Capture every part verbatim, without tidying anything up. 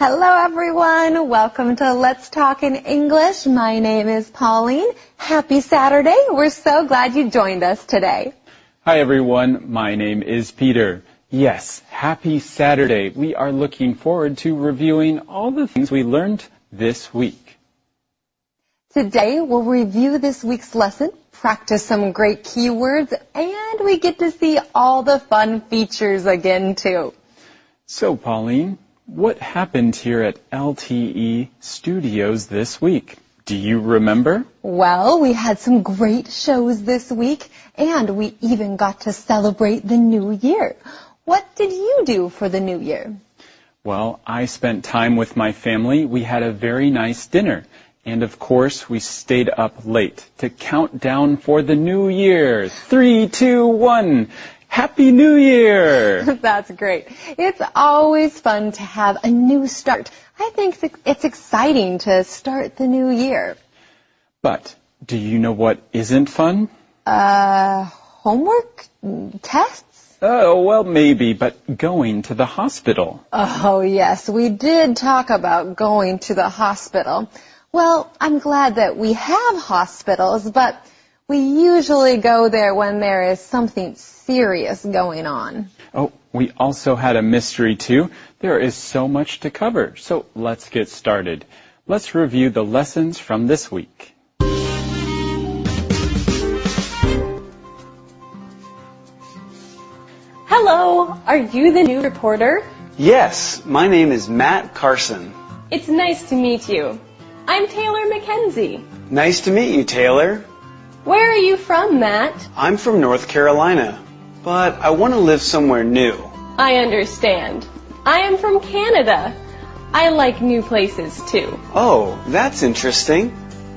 Hello everyone, welcome to Let's Talk in English. My name is Pauline. Happy Saturday. We're so glad you joined us today. Hi everyone, my name is Peter. Yes, happy Saturday. We are looking forward to reviewing all the things we learned this week. Today we'll review this week's lesson, practice some great keywords, and we get to see all the fun features again too. So Pauline, what happened here at L T E Studios this week? Do you remember? Well, we had some great shows this week, and we even got to celebrate the new year. What did you do for the new year? Well, I spent time with my family. We had a very nice dinner. And of course, we stayed up late to count down for the new year. Three, two, one. Happy New Year! That's great. It's always fun to have a new start. I think it's exciting to start the new year. But do you know what isn't fun? Uh, homework? Tests? Oh, well, maybe, but going to the hospital. Oh, yes, we did talk about going to the hospital. Well, I'm glad that we have hospitals, but we usually go there when there is something serious going on. Oh, we also had a mystery too. There is so much to cover, so let's get started. Let's review the lessons from this week. Hello, are you the new reporter? Yes, my name is Matt Carson. It's nice to meet you. I'm Taylor McKenzie. Nice to meet you, Taylor. Where are you from, Matt? I'm from North Carolina, but I want to live somewhere new. I understand. I am from Canada. I like new places, too. Oh, that's interesting.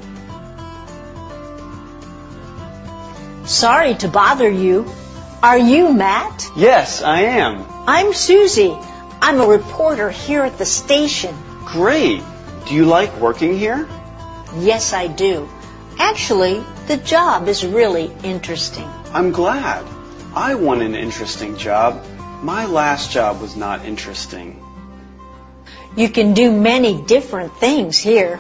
Sorry to bother you. Are you Matt? Yes, I am. I'm Susie. I'm a reporter here at the station. Great. Do you like working here? Yes, I do. Actually, the job is really interesting. I'm glad. I want an interesting job. My last job was not interesting. You can do many different things here.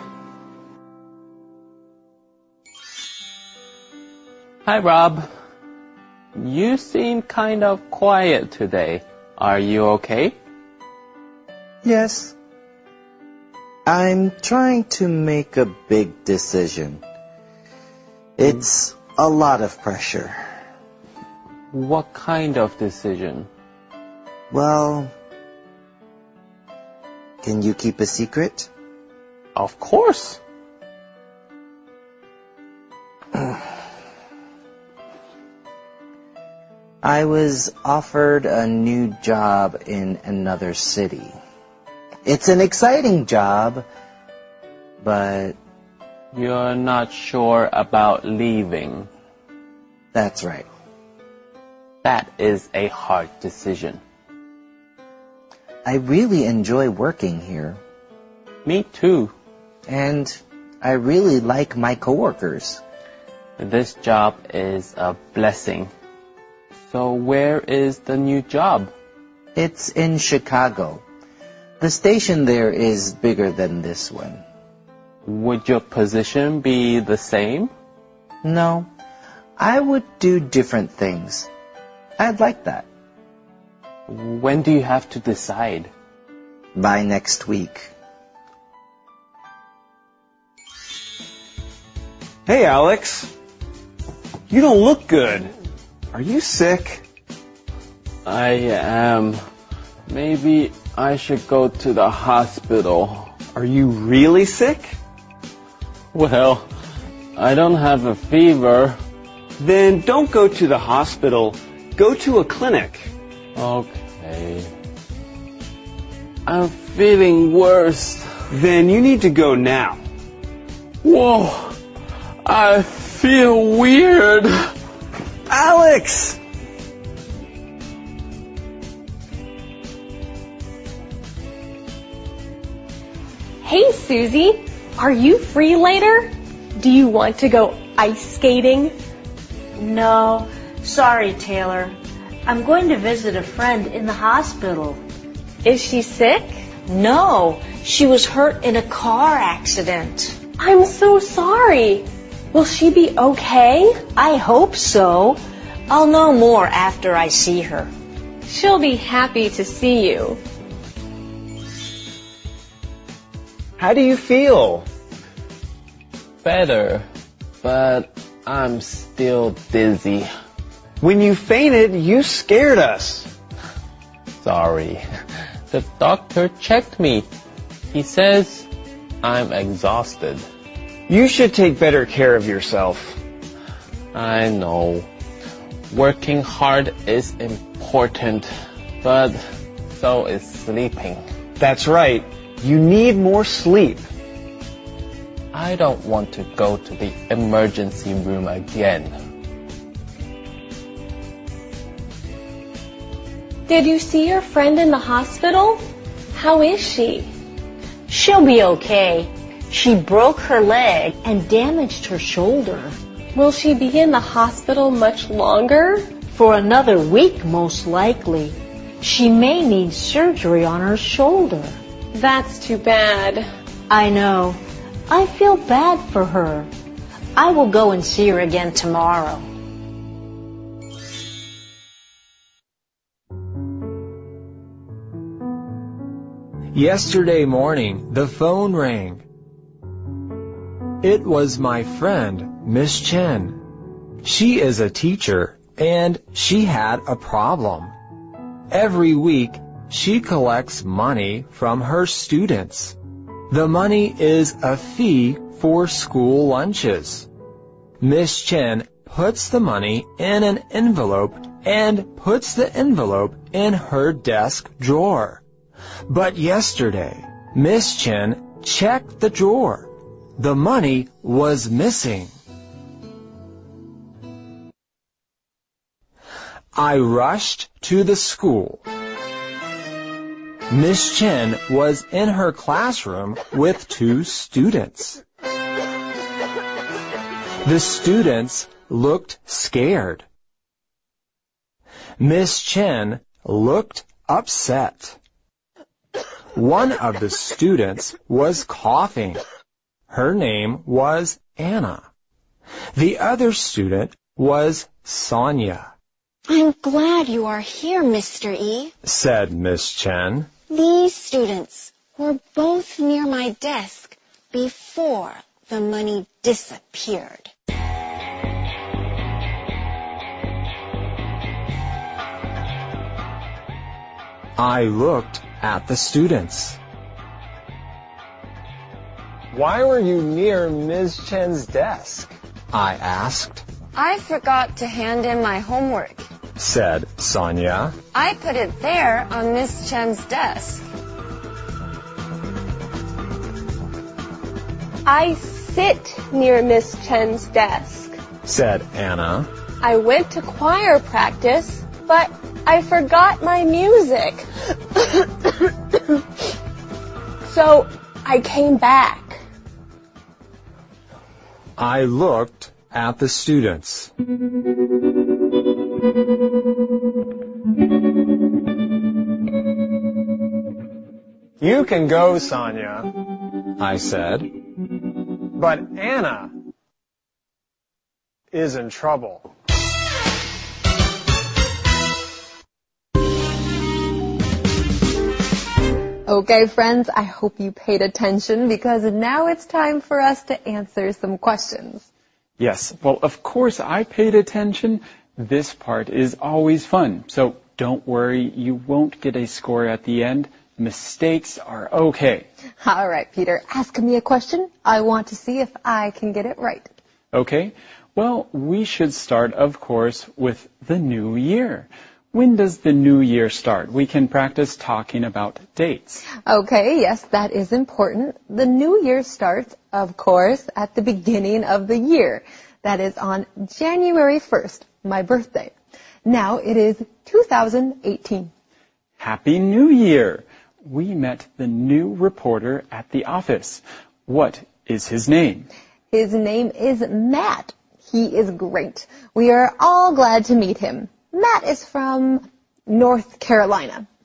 Hi, Rob. You seem kind of quiet today. Are you okay? Yes. I'm trying to make a big decision. It's a lot of pressure. What kind of decision? Well, can you keep a secret? Of course. I was offered a new job in another city. It's an exciting job, but... You're not sure about leaving. That's right. That is a hard decision. I really enjoy working here. Me too. And I really like my coworkers. This job is a blessing. So where is the new job? It's in Chicago. The station there is bigger than this one. Would your position be the same? No, I would do different things. I'd like that. When do you have to decide? By next week. Hey, Alex. You don't look good. Are you sick? I am. Maybe I should go to the hospital. Are you really sick? Well, I don't have a fever. Then don't go to the hospital. Go to a clinic. Okay. I'm feeling worse. Then you need to go now. Whoa! I feel weird. Alex! Hey, Susie, are you free later? Do you want to go ice skating? No, sorry, Taylor. I'm going to visit a friend in the hospital. Is she sick? No, she was hurt in a car accident. I'm so sorry. Will she be okay? I hope so. I'll know more after I see her. She'll be happy to see you. How do you feel? Better, but I'm still dizzy. When you fainted, you scared us. Sorry. The doctor checked me. He says I'm exhausted. You should take better care of yourself. I know. Working hard is important, but so is sleeping. That's right. You need more sleep. I don't want to go to the emergency room again. Did you see your friend in the hospital? How is she? She'll be okay. She broke her leg and damaged her shoulder. Will she be in the hospital much longer? For another week, most likely. She may need surgery on her shoulder. That's too bad. I know. I feel bad for her. I will go and see her again tomorrow. Yesterday morning, the phone rang. It was my friend, Miss Chen. She is a teacher, and she had a problem. Every week, she collects money from her students. The money is a fee for school lunches. Miss Chen puts the money in an envelope and puts the envelope in her desk drawer. But yesterday, Miss Chen checked the drawer. The money was missing. I rushed to the school. Miss Chen was in her classroom with two students. The students looked scared. Miss Chen looked upset. One of the students was coughing. Her name was Anna. The other student was Sonia. I'm glad you are here, Mister E, said Miss Chen. These students were both near my desk before the money disappeared. I looked at the students. Why were you near Miss Chen's desk? I asked. I forgot to hand in my homework, said Sonia. I put it there on Miss Chen's desk. I sit near Miss Chen's desk, said Anna. I went to choir practice, but I forgot my music. So I came back. I looked at the students. You can go, Sonia, I said. but Anna is in trouble. Okay, friends, I hope you paid attention because now it's time for us to answer some questions. Yes, well, of course I paid attention. This part is always fun, so don't worry, you won't get a score at the end. Mistakes are okay. All right, Peter, ask me a question. I want to see if I can get it right. Okay, well, we should start, of course, with the new year. When does the new year start? We can practice talking about dates. Okay, yes, that is important. The new year starts, of course, at the beginning of the year. That is on January first, my birthday. Now it is two thousand eighteen. Happy New Year! We met the new reporter at the office. What is his name? His name is Matt. He is great. We are all glad to meet him. Matt is from North Carolina.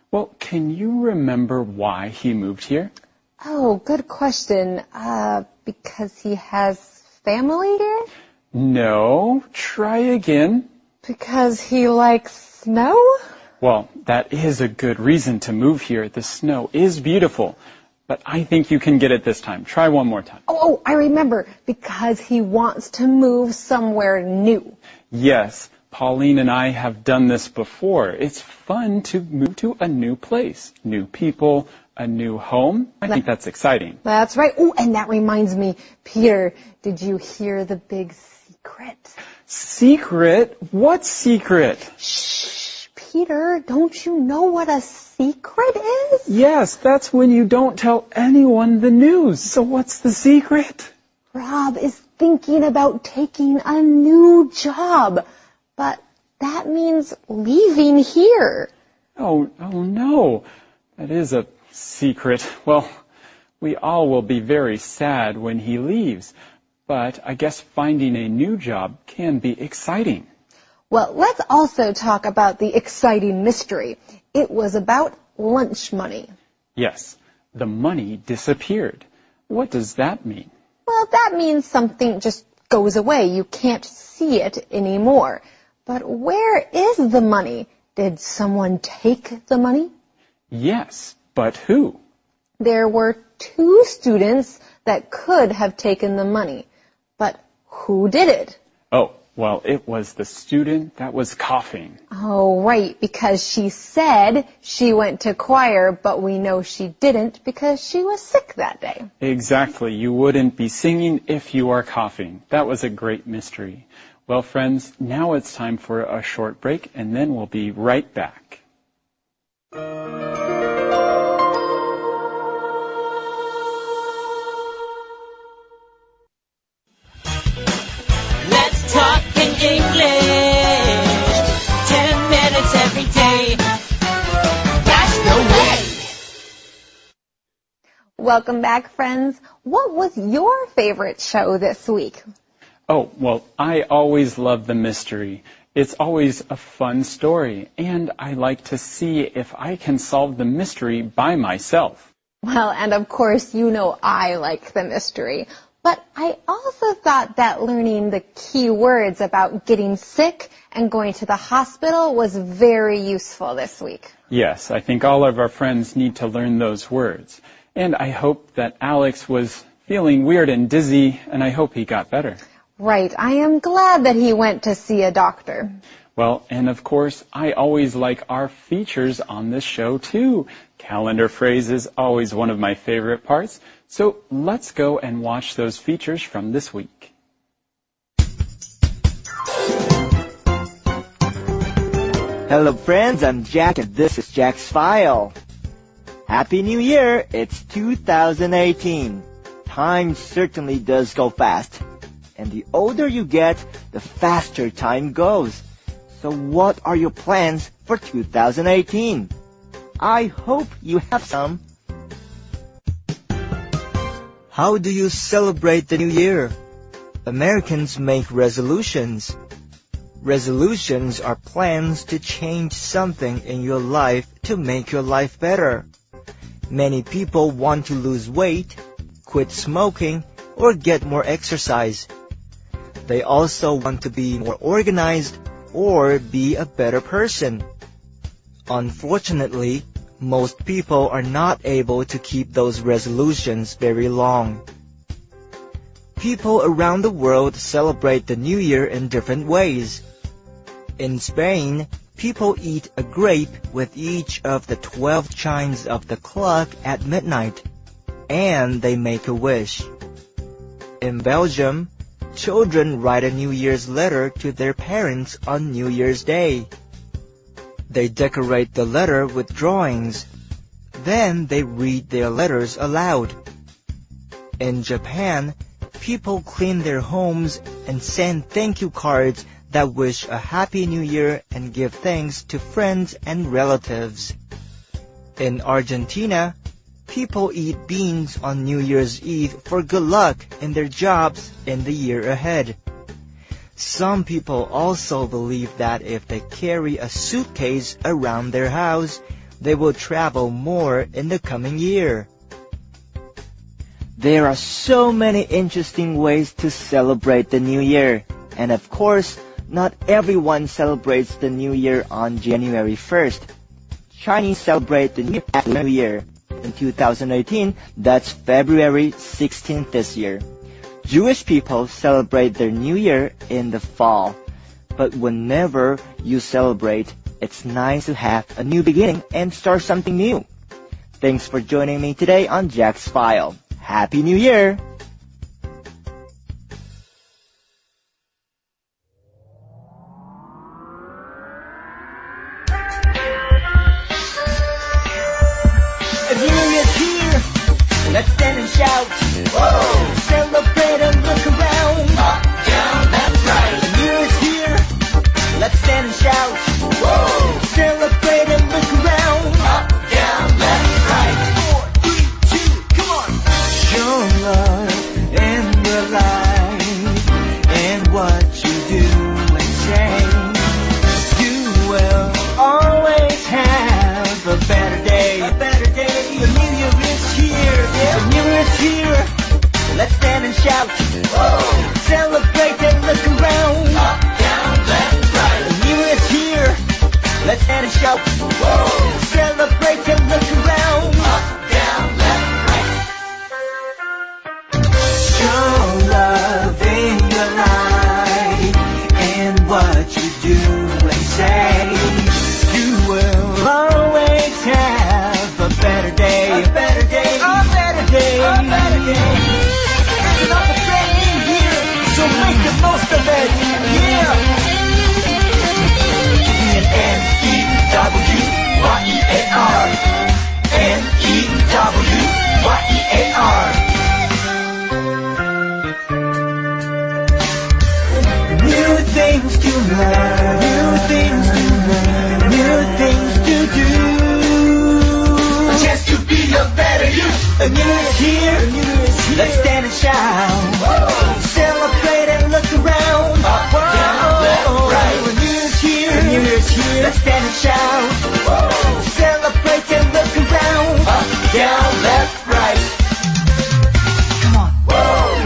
Well, can you remember why he moved here? Oh, good question. Uh, because he has family here? No, try again. Because he likes snow? Well, that is a good reason to move here. The snow is beautiful. But I think you can get it this time. Try one more time. Oh, oh, I remember. Because he wants to move somewhere new. Yes, Pauline and I have done this before. It's fun to move to a new place, new people, a new home. I think that's exciting. That's right. Oh, and that reminds me, Peter, did you hear the big secret? Secret? What secret? Shh, Peter, don't you know what a secret is? Yes, that's when you don't tell anyone the news. So what's the secret? Rob is thinking about taking a new job, but that means leaving here. Oh, oh no. That is a secret. Well, we all will be very sad when he leaves, but I guess finding a new job can be exciting. Well, let's also talk about the exciting mystery. It was about lunch money. Yes, the money disappeared. What does that mean? Well, that means something just goes away. You can't see it anymore. But where is the money? Did someone take the money? Yes, but who? There were two students that could have taken the money. But who did it? Oh, well, it was the student that was coughing. Oh, right, because she said she went to choir, but we know she didn't because she was sick that day. Exactly. You wouldn't be singing if you are coughing. That was a great mystery. Well, friends, now it's time for a short break, and then we'll be right back. Let's talk in English. Ten minutes every day. That's the way. Welcome back, friends. What was your favorite show this week? Oh, well, I always love the mystery. It's always a fun story, and I like to see if I can solve the mystery by myself. Well, and of course, you know I like the mystery. But I also thought that learning the key words about getting sick and going to the hospital was very useful this week. Yes, I think all of our friends need to learn those words. And I hope that Alex was feeling weird and dizzy, and I hope he got better. Right. I am glad that he went to see a doctor. Well, and of course, I always like our features on this show, too. Calendar phrase is always one of my favorite parts. So let's go and watch those features from this week. Hello, friends. I'm Jack, and this is Jack's File. Happy New Year. It's two thousand eighteen. Time certainly does go fast. And the older you get, the faster time goes. So what are your plans for two thousand eighteen? I hope you have some. How do you celebrate the new year? Americans make resolutions. Resolutions are plans to change something in your life to make your life better. Many people want to lose weight, quit smoking, or get more exercise. They also want to be more organized or be a better person. Unfortunately, most people are not able to keep those resolutions very long. People around the world celebrate the New Year in different ways. In Spain, people eat a grape with each of the twelve chimes of the clock at midnight, and they make a wish. In Belgium, children write a New Year's letter to their parents on New Year's Day. They decorate the letter with drawings. Then they read their letters aloud. In Japan, people clean their homes and send thank you cards that wish a happy new year and give thanks to friends and relatives. In Argentina, people eat beans on New Year's Eve for good luck in their jobs in the year ahead. Some people also believe that if they carry a suitcase around their house, they will travel more in the coming year. There are so many interesting ways to celebrate the New Year. And of course, not everyone celebrates the New Year on January first. Chinese celebrate the New Year in two thousand eighteen, that's February sixteenth this year. Jewish people celebrate their New Year in the fall. But whenever you celebrate, it's nice to have a new beginning and start something new. Thanks for joining me today on Jack's File. Happy New Year! Let's stand and shout. Whoa! Celebrate and look around. Up, down, left, right. The New Year's here. Let's stand and shout. Whoa! Celebrate and look around. Up, down, left, right. Four, three, two, come on. Show love in the light and what you do and say. You will always have a better day. A better day. The New Year is here. The New Year's here. Let's stand and shout. Whoa! Celebrate and look around. Up, down, left, right. The New Year's here. Let's stand and shout. Whoa! Celebrate and look around. Up, down, left, right. Show love in your life and what you do and say. You will always have a better day. A better day. A better day. A better day. It's another brand new year, so make the most of it. Yeah. N E W Y E A R. N E W Y E A R. New things to learn. New things to learn. New things to do. A chance to be a better you. A new year's here. A new year's here. Let's stand and shout. Whoa! Celebrate and look around. Up, Whoa! down, left, right. A new year's here. A new year's here. Let's stand and shout. Whoa! Celebrate and look around. Up, down, left, right. Come on. Whoa!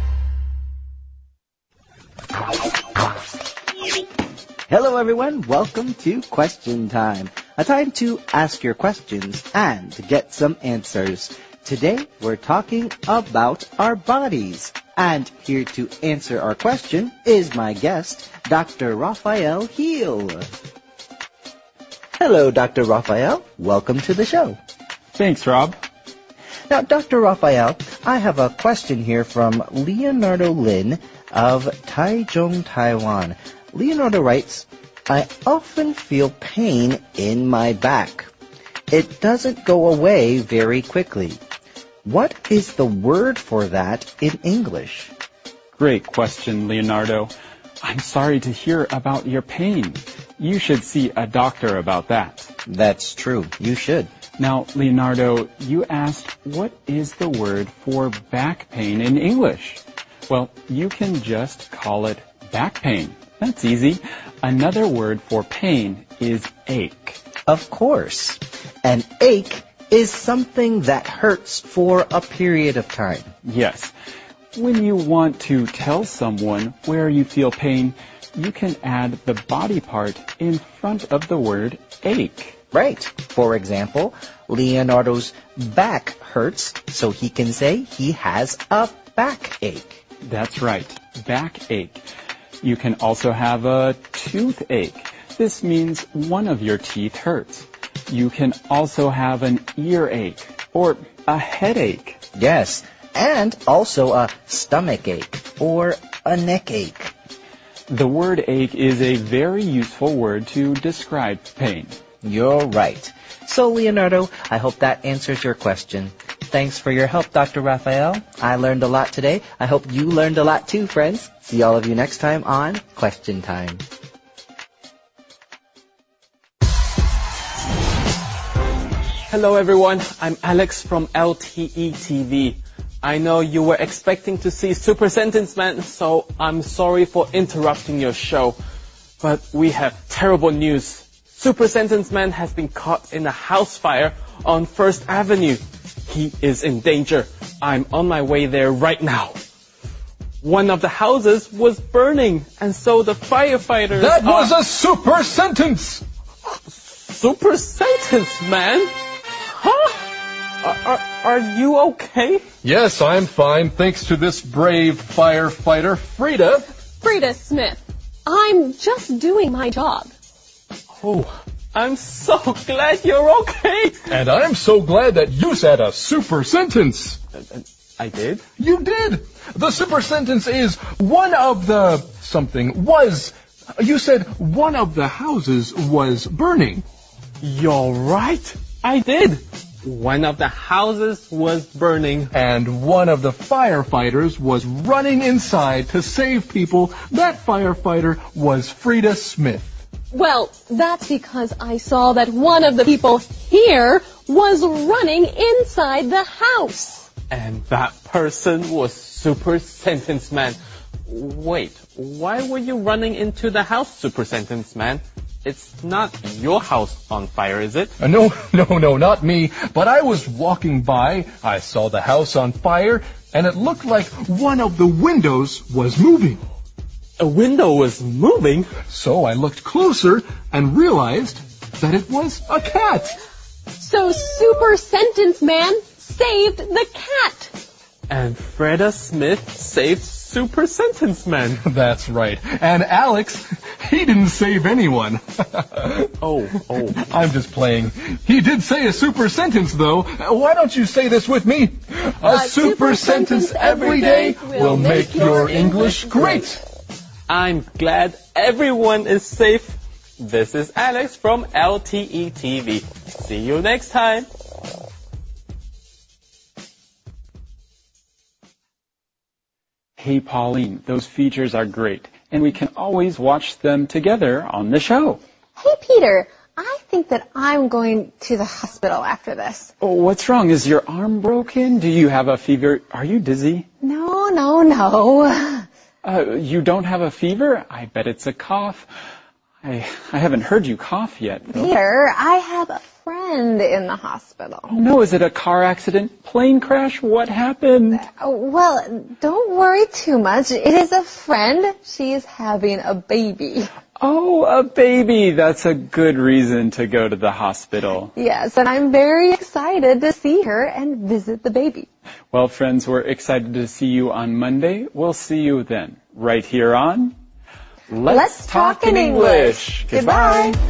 Hello everyone, welcome to Question Time, a time to ask your questions and to get some answers. Today we're talking about our bodies. And here to answer our question is my guest, Doctor Raphael Heel. Hello, Doctor Raphael. Welcome to the show. Thanks, Rob. Now, Doctor Raphael, I have a question here from Leonardo Lin of Taichung, Taiwan. Leonardo writes, I often feel pain in my back. It doesn't go away very quickly. What is the word for that in English? Great question, Leonardo. I'm sorry to hear about your pain. You should see a doctor about that. That's true. You should. Now, Leonardo, you asked, what is the word for back pain in English? Well, you can just call it back pain. That's easy. Another word for pain is ache. Of course. An ache is something that hurts for a period of time. Yes. When you want to tell someone where you feel pain, you can add the body part in front of the word ache. Right. For example, Leonardo's back hurts, so he can say he has a backache. That's right. Backache. You can also have a toothache. This means one of your teeth hurts. You can also have an earache or a headache. Yes, and also a stomach ache or a neck ache. The word ache is a very useful word to describe pain. You're right. So, Leonardo, I hope that answers your question. Thanks for your help, Doctor Raphael. I learned a lot today. I hope you learned a lot too, friends. See all of you next time on Question Time. Hello everyone, I'm Alex from L T E T V. I know you were expecting to see Super Sentence Man, so I'm sorry for interrupting your show. But we have terrible news. Super Sentence Man has been caught in a house fire on First Avenue. He is in danger. I'm on my way there right now. One of the houses was burning, and so the firefighters... That was are... a super sentence! Super Sentence Man? Huh? Are, are, are you okay? Yes, I'm fine, thanks to this brave firefighter, Frida. Frida Smith. I'm just doing my job. Oh, I'm so glad you're okay. And I'm so glad that you said a super sentence. Uh, I did? You did. The super sentence is one of the something was. You said one of the houses was burning. You're right. I did. One of the houses was burning. And one of the firefighters was running inside to save people. That firefighter was Frida Smith. Well, that's because I saw that one of the people here was running inside the house. And that person was Super Sentence Man. Wait, why were you running into the house, Super Sentence Man? It's not your house on fire, is it? Uh, no, no, no, not me. But I was walking by, I saw the house on fire, and it looked like one of the windows was moving. A window was moving? So I looked closer and realized that it was a cat. So Super Sentence Man saved the cat. And Frida Smith saved Super Sentence Man. That's right. And Alex, he didn't save anyone. oh, oh. I'm just playing. He did say a super sentence, though. Why don't you say this with me? A, a super, super sentence every day will make your English great. I'm glad everyone is safe. This is Alex from L T E T V. See you next time. Hey, Pauline, those features are great, and we can always watch them together on the show. Hey, Peter, I think that I'm going to the hospital after this. Oh, what's wrong? Is your arm broken? Do you have a fever? Are you dizzy? No, no, no. Uh, you don't have a fever? I bet it's a cough. I, I haven't heard you cough yet, though. Peter, I have a friend in the hospital. Oh, no, is it a car accident? Plane crash? What happened? Uh, well, don't worry too much. It is a friend. She's having a baby. Oh, a baby. That's a good reason to go to the hospital. Yes, and I'm very excited to see her and visit the baby. Well, friends, we're excited to see you on Monday. We'll see you then, right here on... Let's, Let's talk, talk in English. English. Goodbye. Goodbye.